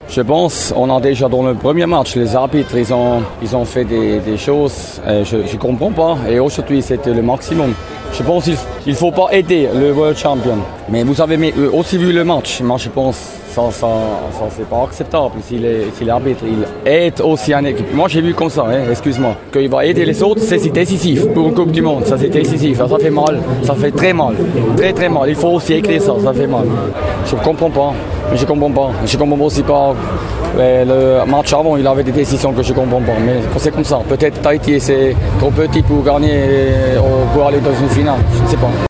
Je pense, on a déjà dans le premier match, les arbitres, ils ont fait des choses, je ne comprends pas. Et aujourd'hui, c'était le maximum. Je pense qu'il ne faut pas aider le World Champion. Mais vous avez aussi vu le match. Moi, je pense que ça c'est pas acceptable. Si l'arbitre il aide aussi une équipe. Moi, j'ai vu comme ça, excuse-moi. Qu'il va aider les autres, c'est décisif. Pour une Coupe du Monde, ça c'est décisif. Ça fait mal. Ça fait très mal. Très très mal. Il faut aussi écrire ça fait mal. Je ne comprends pas. Je comprends pas. Je comprends aussi pas. Le match avant, il avait des décisions que je ne comprends pas. Mais c'est comme ça. Peut-être Tahiti, c'est trop petit pour gagner ou pour aller dans une finale. Je ne sais pas.